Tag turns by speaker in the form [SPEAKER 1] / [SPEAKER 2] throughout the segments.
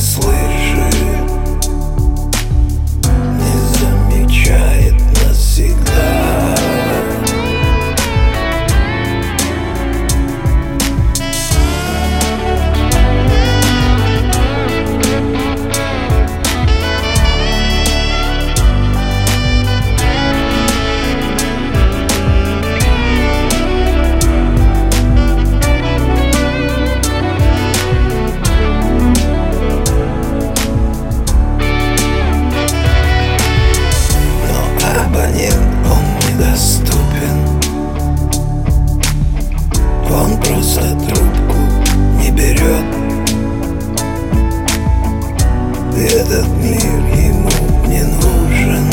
[SPEAKER 1] слышит, не замечает навсегда. Он просто трубку не берет, и этот мир ему не нужен.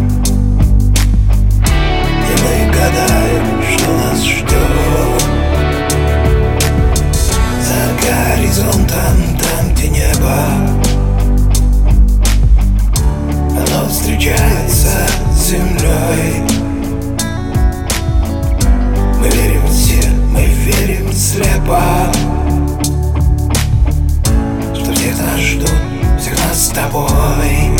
[SPEAKER 1] И мы гадаем, что нас ждет за горизонтом, там, где небо, оно встречается с землей. Мы верим все, мы верим слепо, что всех нас ждут, всех нас с тобой.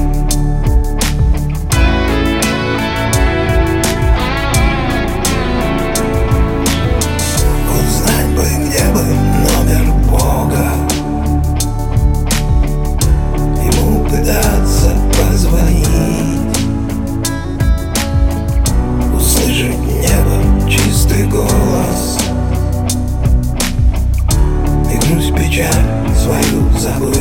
[SPEAKER 1] Узнать бы, где бы номер Бога, ему пытаться позвонить, услышать небо, чистый голос и грусть, печаль свою забыть.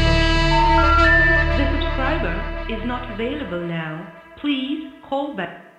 [SPEAKER 2] Is not available now. Please call back.